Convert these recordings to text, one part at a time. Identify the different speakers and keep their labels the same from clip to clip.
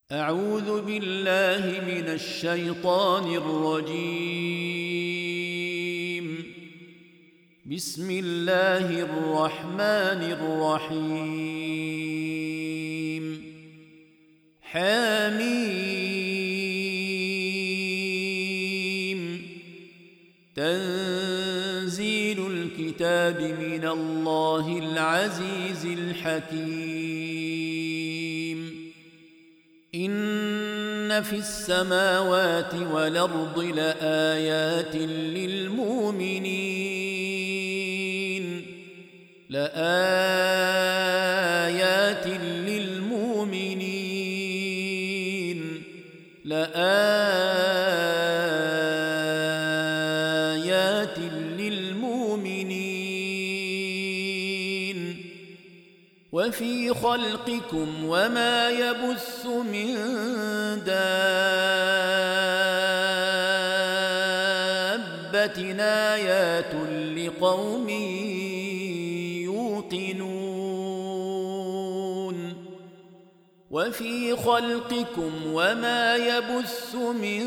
Speaker 1: أعوذ بالله من الشيطان الرجيم. بسم الله الرحمن الرحيم. حميم. تنزيل الكتاب من الله العزيز الحكيم. إن في السماوات والأرض لآيات للمؤمنين لآيات للمؤمنين لآيات للمؤمنين وفي خلقكم وما يبث من دابة آيات لقوم يوقنون وفي خلقكم وما يبث من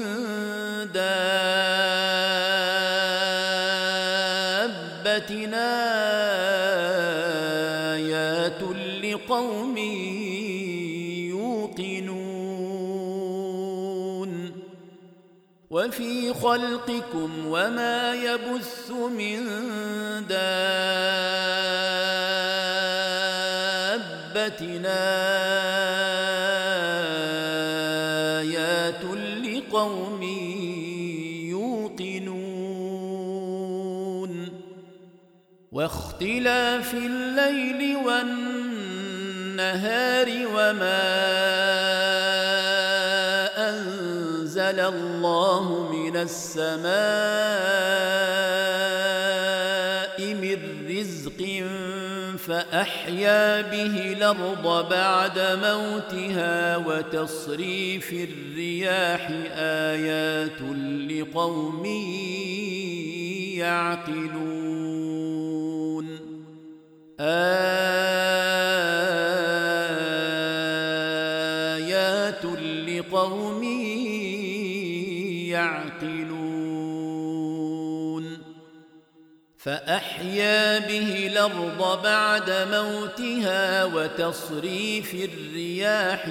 Speaker 1: دابة آيات لقوم يوقنون وفي خلقكم وما يبث من دابة آيات لقوم يوقنون واختلاف الليل والنهار وما أنزل الله من السماء من رزق فأحيا به الأرض بعد موتها وتصريف الرياح آيات لقوم يعقلون آيات لقوم يعقلون فأحيا به الأرض بعد موتها وتصريف الرياح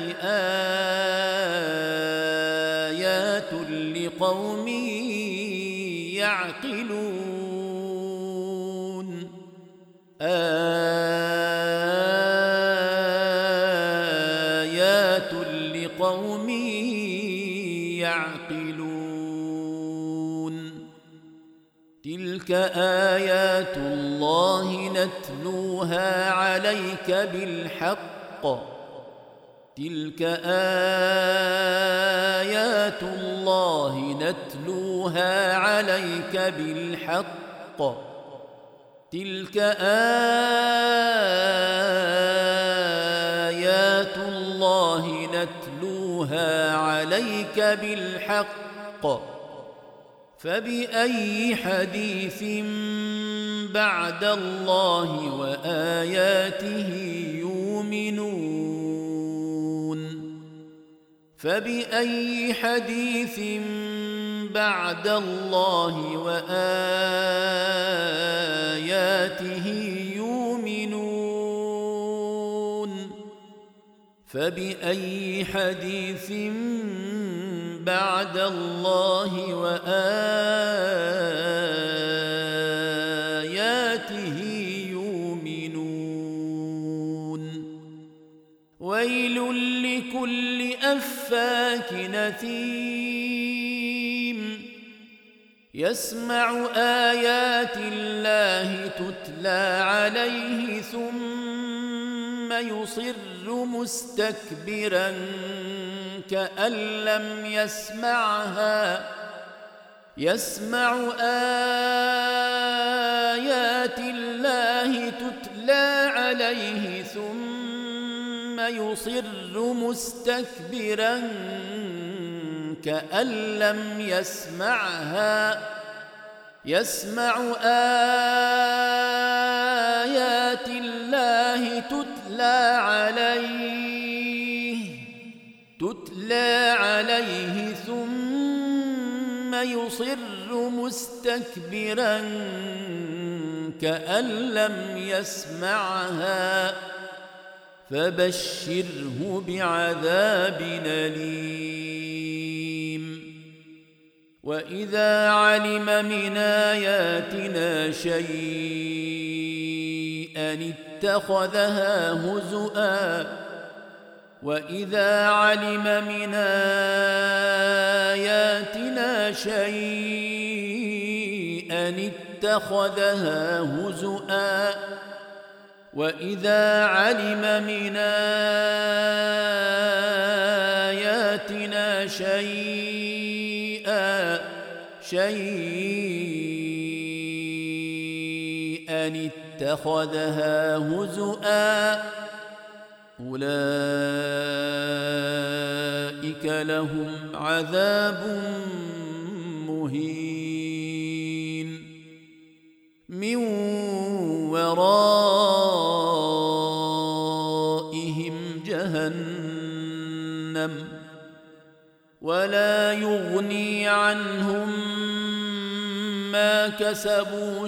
Speaker 1: آيات لقوم يعقلون آيات لقوم يعقلون تلك آيات الله نتلوها عليك بالحق تلك آيات الله نتلوها عليك بالحق تلك آيات الله نتلوها عليك بالحق فبأي حديث بعد الله وآياته يؤمنون فبأي حديث بعد الله وآياته يؤمنون فبأي حديث بعد الله وآياته يؤمنون ويل لكل أفاك نثيم يسمع آيات الله تتلى عليه ثم يصر مستكبرا كأن لم يسمعها يسمع آيات الله تتلى عليه ثم يصر مستكبرا كأن لم يسمعها يسمع آيات الله تتلى عليه تتلى عليه ثم يصر مستكبرا كأن لم يسمعها فبشره بعذاب أليم وإذا علم من آياتنا شيئا اتخذها هزؤا وإذا علم من آياتنا شيئا اتخذها هزؤا وإذا علم من آياتنا شيئا اتخذها هزؤا أولئك لهم عذاب مهين من ورائهم جهنم ولا يغني عنهم ما كسبوا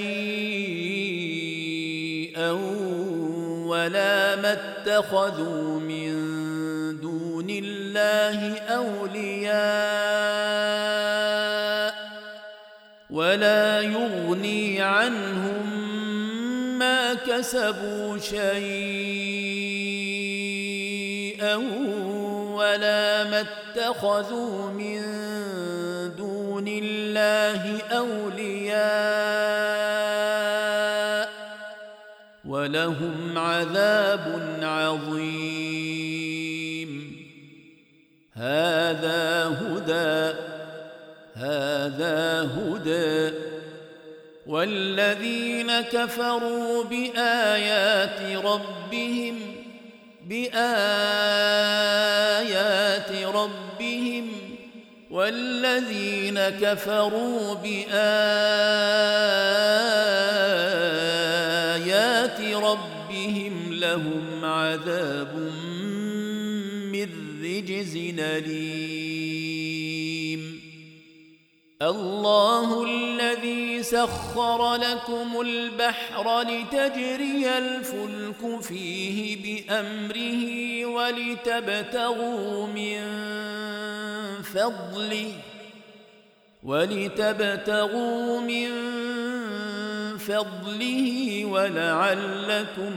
Speaker 1: شيئا ولا ما اتخذوا من دون الله أولياء ولا يغني عنهم ما كسبوا شيئا ولا ما اتخذوا من دون الله أولياء ولهم عذاب عظيم هذا هدى والذين كفروا بآيات ربهم والذين كفروا بآيات ربهم لهم عذاب من رجز أليم الله الذي سخر لكم البحر لتجري الفلك فيه بأمره ولتبتغوا من فضله ولعلكم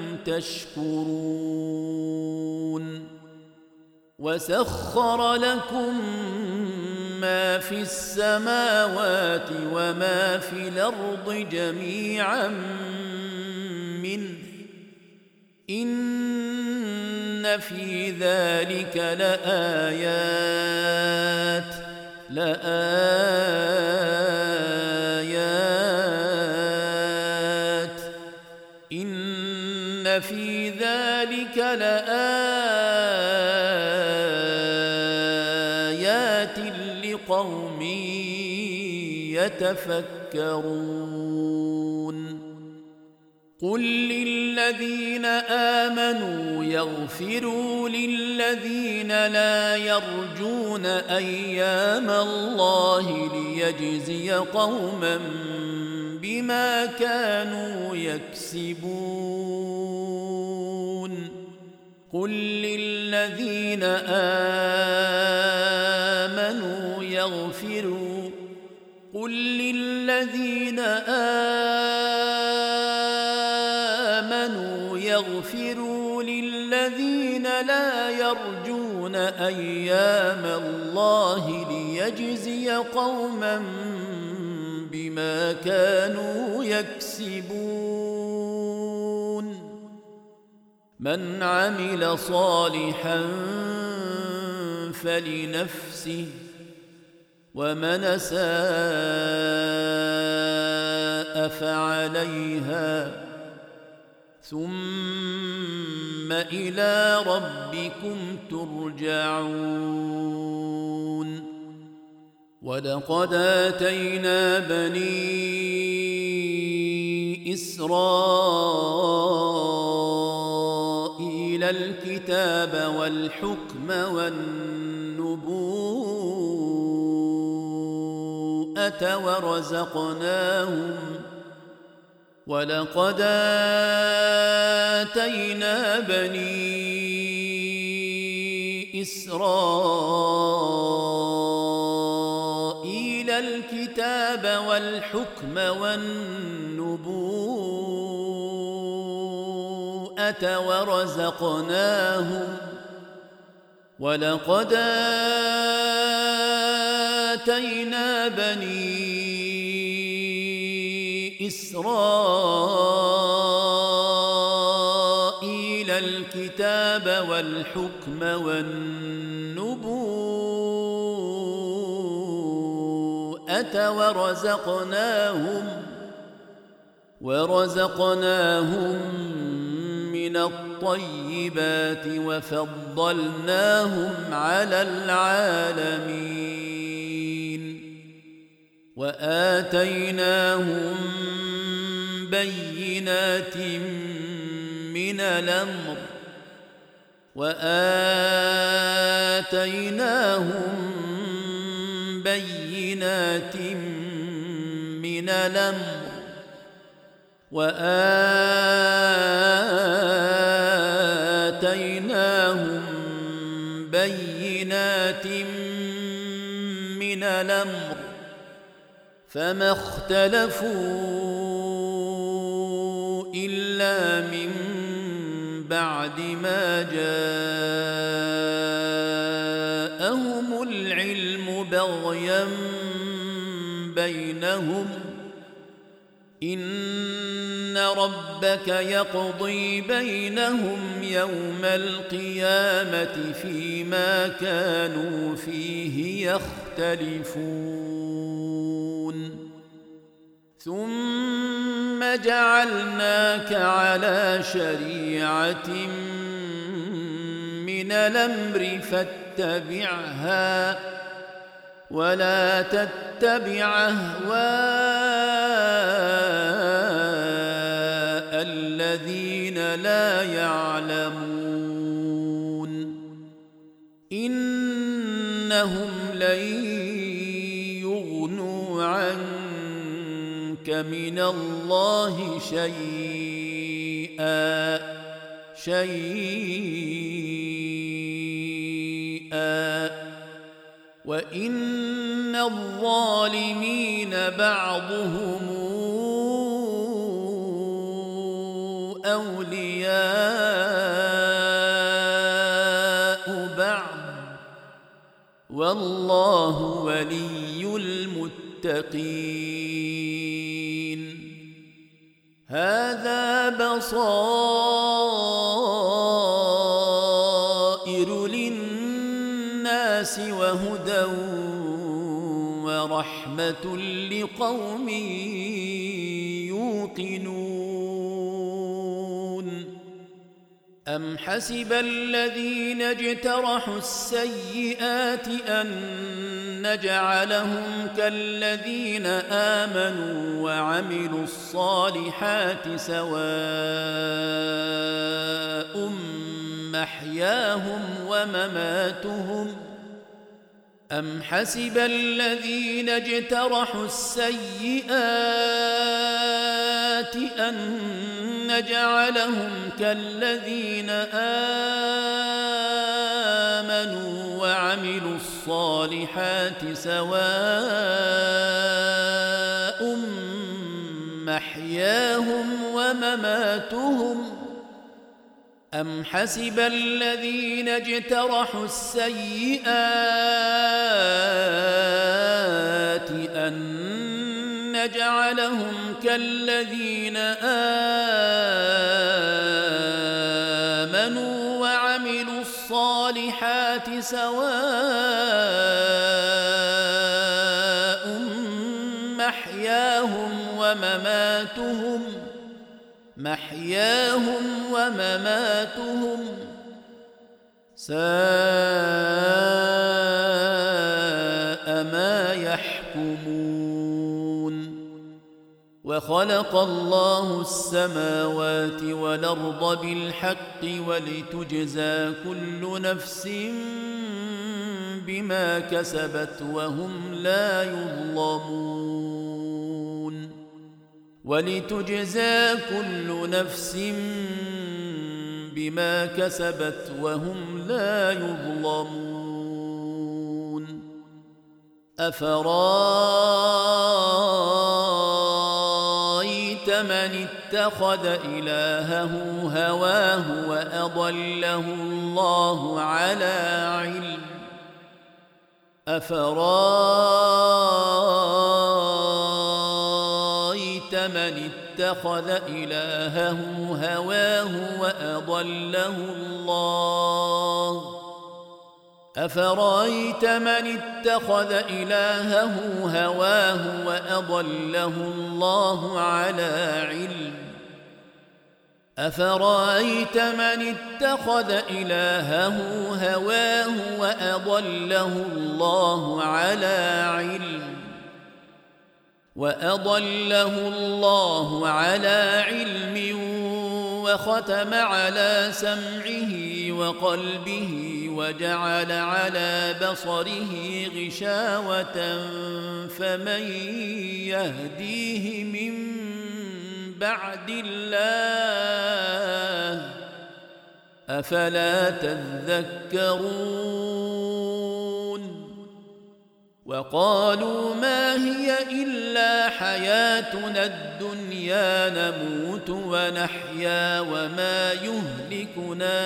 Speaker 1: تشكرون وسخر لكم ما في السماوات وما في الأرض جميعا منه إن في ذلك لآيات إن في ذلك لآيات لقوم يتفكرون قل للذين آمنوا يغفروا للذين لا يرجون أيام الله ليجزي قوما بما كانوا يكسبون قل للذين آمنوا يغفروا للذين لا يرجون أيام الله ليجزي قوما بما كانوا يكسبون من عمل صالحا فلنفسه ومن أساء فعليها ثم إلى ربكم ترجعون ولقد آتينا بني إسرائيل الكتاب والحكم والنبوءة ولقد آتينا بني إسرائيل الكتاب والحكم والنبوءة ولقد آتينا بني إسرائيل الكتاب والحكم والنبوءة ورزقناهم من الطيبات وفضلناهم على العالمين وآتيناهم بينات من الأمر فما اختلفوا إلا من بعد ما جاءهم العلم بغيا بينهم إن ربك يقضي بينهم يوم القيامة فيما كانوا فيه يختلفون ثم جعلناك على شريعة من الأمر فاتبعها ولا تتبع أهواء الذين لا يعلمون إنهم لن يغنوا عنك من الله شيئا وإن الظالمين بعضهم أولياء بعض والله ولي المتقين هذا بصائر للناس وهدى ورحمة لقوم يوقنون أم حسب الذين اجترحوا السيئات أن نجعلهم كالذين آمنوا وعملوا الصالحات سواء محياهم ومماتهم أم حسب الذين اجترحوا السيئات أن نجعلهم كالذين آمنوا وعملوا الصالحات سواء محياهم ومماتهم أم حسب الذين اجترحوا السيئات أن نجعلهم كالذين آمنوا وعملوا الصالحات سواء محياهم ومماتهم ساء ما يحكمون وخلق الله السماوات والأرض بالحق ولتجزى كل نفس بما كسبت وهم لا يظلمون ولتجزى كل نفس بما كسبت وهم لا يظلمون أفرأيت من اتخذ إلهه هواه وأضله الله على علم أفرأيت من اتخذ إلهه هواه وأضله الله أفرأيت من اتخذ إلهه هواه وأضله الله على علم أفرأيت من اتخذ إلهه هواه وأضله الله على علم وختم على سمعه وقلبه وجعل على بصره غشاوة فمن يهديه من بعد الله أفلا تذكرون وقالوا ما هي إلا حياتنا الدنيا نموت ونحيا وما يهلكنا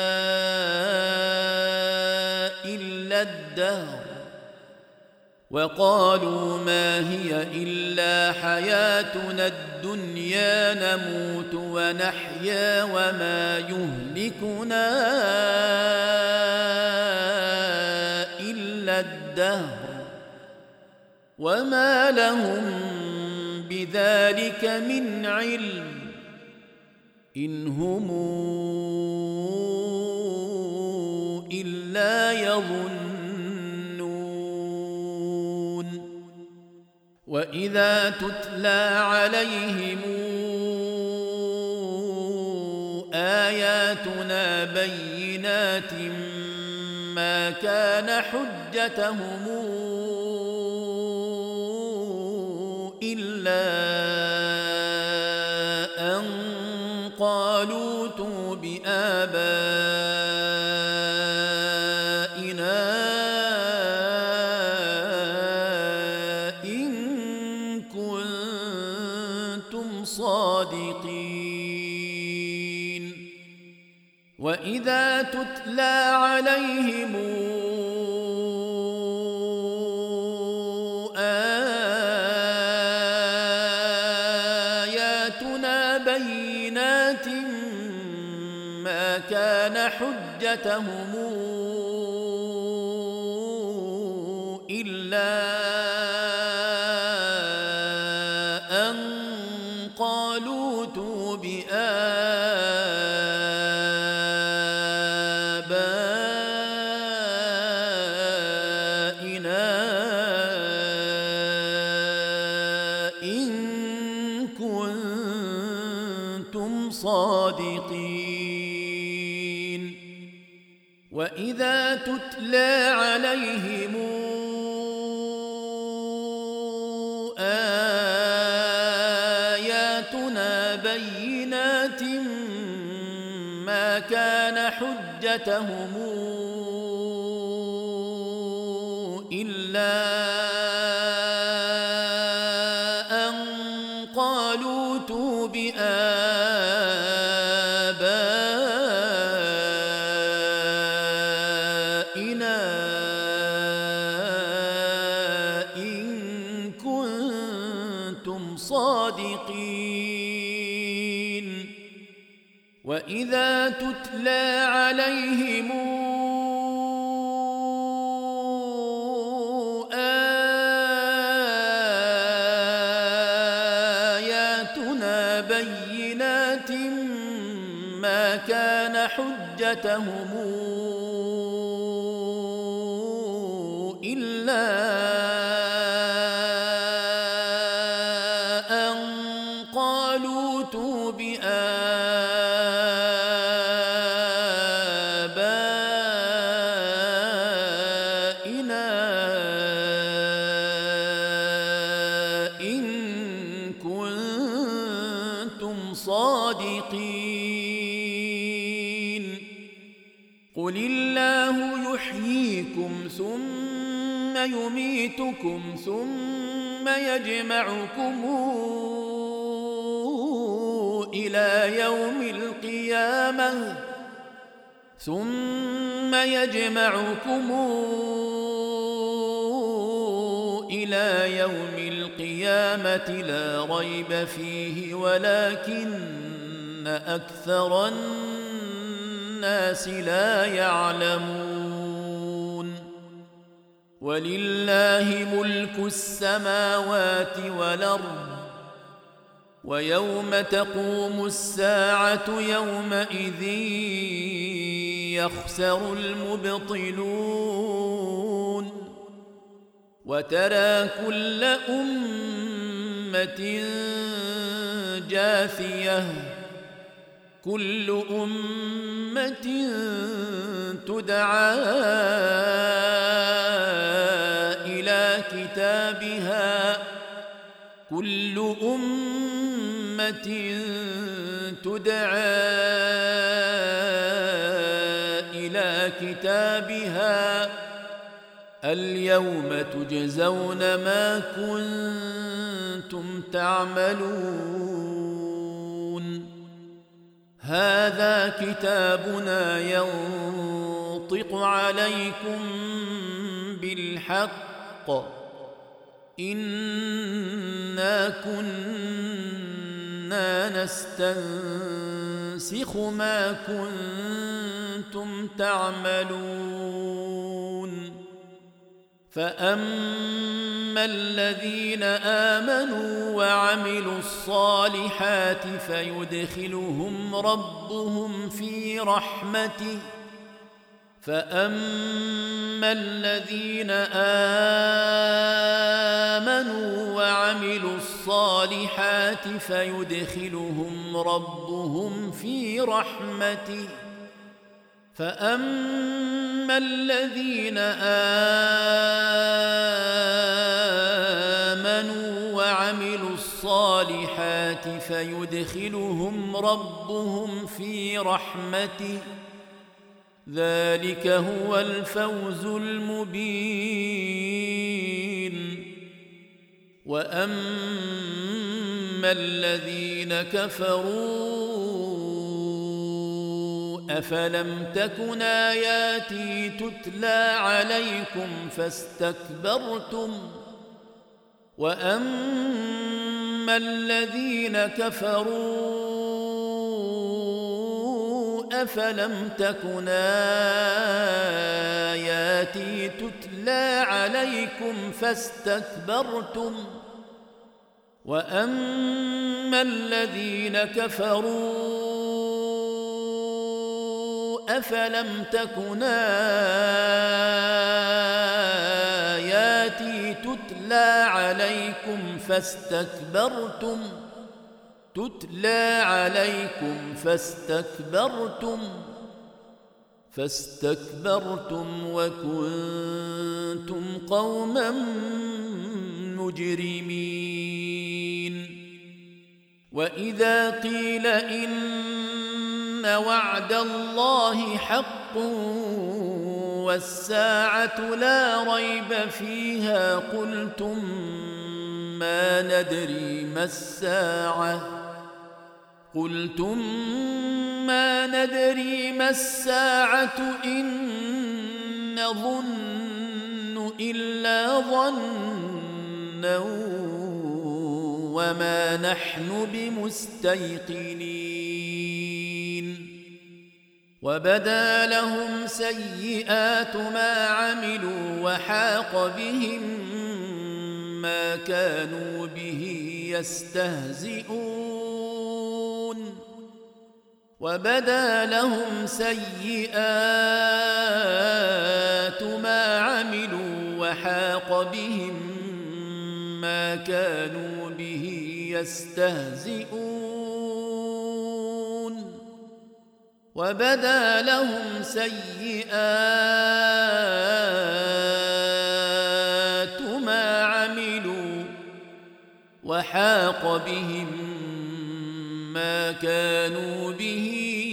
Speaker 1: إلا الدهر وقالوا ما هي إلا حياتنا الدنيا نموت ونحيا وما يهلكنا إلا الدهر وما لهم بذلك من علم إن هم إلا يظنون وإذا تتلى عليهم آياتنا بينات ما كان حجتهم إلا أن قالوا ائتوا بآبائنا إن كنتم صادقين وإذا تتلى عليهم بينات ما كان حجتهم إلا أن قالوا ائتوا بآبائنا إن كنتم صادقين وإذا تتلى عليهم آياتنا بينات ما كان حجتهم إلا أن قالوا ائتوا بآبائنا إن كنتم صادقين وإذا تتلى عليهم آياتنا بينات ما كان حجتهم إلا أن الصادقين قل الله يحييكم ثم يميتكم ثم يجمعكم إلى يوم القيامة لا ريب فيه ولكن أكثر الناس لا يعلمون ولله ملك السماوات والأرض ويوم تقوم الساعة يومئذ يخسر المبطلون وترى كل أمة جاثية كل أمة تدعى إلى كتابها اليوم تجزون ما كنتم تعملون هذا كتابنا ينطق عليكم بالحق إنا كنا نستنسخ ما كنتم تعملون فأما الذين آمنوا وعملوا الصالحات فيدخلهم ربهم في رحمته فأما الذين آمنوا وعملوا الصالحات فيدخلهم ربهم في رحمته فأما الذين آمنوا وعملوا الصالحات فيدخلهم ربهم في رحمته ذلك هو الفوز المبين وأما الذين كفروا أفلم تكن آياتي تتلى عليكم فاستكبرتم وأما الذين كفروا أفلم تكن آياتي تتلى عليكم فاستكبرتم وأما الذين كفروا أفلم تكن آياتي تتلى عليكم فاستكبرتم وكنتم قوما مجرمين وإذا قيل إن وعد الله حق والساعة لا ريب فيها قلتم ما ندري ما الساعة إن نظن إلا ظنا وما نحن بمستيقنين وبدا لهم سيئات ما عملوا وحاق بهم ما كانوا به يستهزئون وبدا لهم سيئات ما عملوا وحاق بهم ما كانوا به يستهزئون وبدا لهم سيئات ما عملوا وحاق بهم ما كانوا به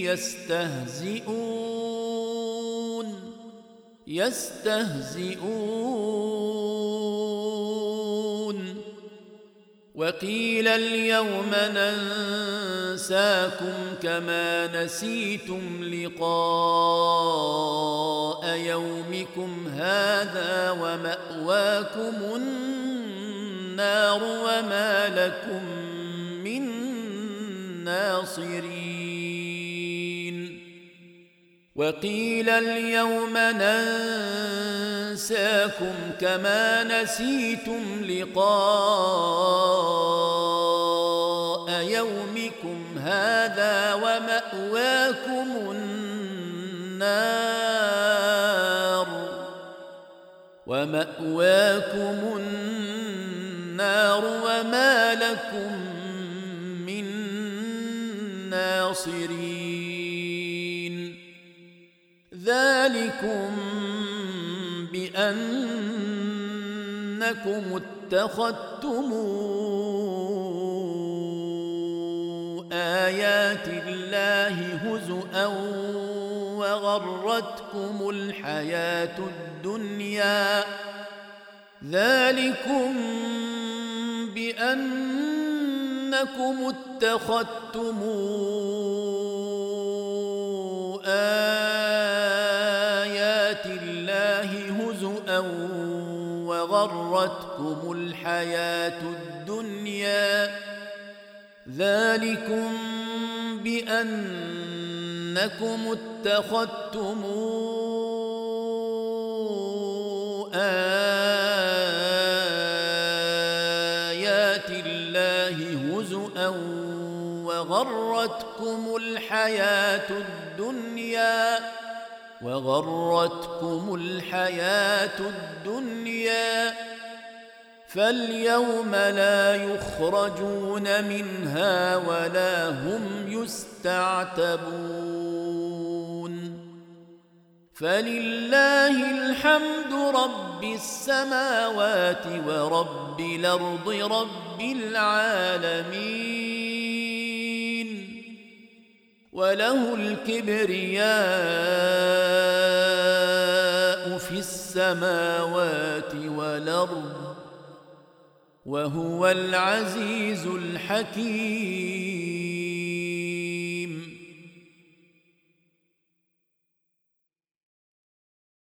Speaker 1: يستهزئون وقيل اليوم ننساكم كما نسيتم لقاء يومكم هذا ومأواكم النار وما لكم من ناصرين وقيل اليوم ننساكم كما نسيتم لقاء يومكم هذا ومأواكم النار وما لكم من ناصرين ذلكم بأنكم اتخذتم آيات الله هزؤا وغرتكم الحياة الدنيا ذلكم بأنكم اتخذتم آيات الله هزؤا وغرتكم الحياة الدنيا ذلكم بأنكم اتخذتم آيات الله هزؤا وغرتكم الحياة الدنيا فاليوم لا يخرجون منها ولا هم يستعتبون فلله الحمد رب السماوات ورب الأرض رب العالمين وله الكبرياء في السماوات والأرض وهو العزيز الحكيم